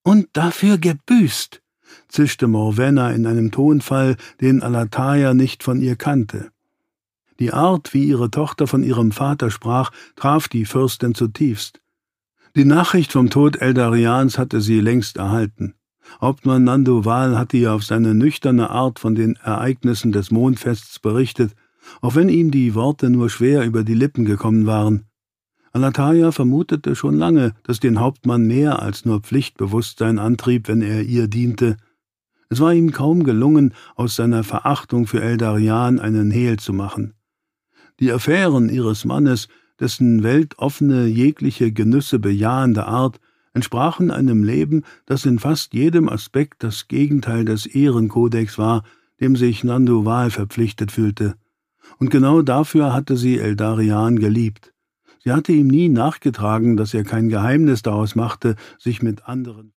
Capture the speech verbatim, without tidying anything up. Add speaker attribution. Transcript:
Speaker 1: »Und dafür gebüßt«, zischte Morwenna in einem Tonfall, den Alataya nicht von ihr kannte. Die Art, wie ihre Tochter von ihrem Vater sprach, traf die Fürstin zutiefst. Die Nachricht vom Tod Eldarians hatte sie längst erhalten. Hauptmann Nanduval hatte ihr auf seine nüchterne Art von den Ereignissen des Mondfests berichtet, auch wenn ihm die Worte nur schwer über die Lippen gekommen waren. Alataya vermutete schon lange, dass den Hauptmann mehr als nur Pflichtbewusstsein antrieb, wenn er ihr diente. Es war ihm kaum gelungen, aus seiner Verachtung für Eldarian einen Hehl zu machen. Die Affären ihres Mannes, dessen weltoffene, jegliche Genüsse bejahende Art, entsprachen einem Leben, das in fast jedem Aspekt das Gegenteil des Ehrenkodex war, dem sich Nanduval verpflichtet fühlte. Und genau dafür hatte sie Eldarian geliebt. Sie hatte ihm nie nachgetragen, dass er kein Geheimnis daraus machte, sich mit anderen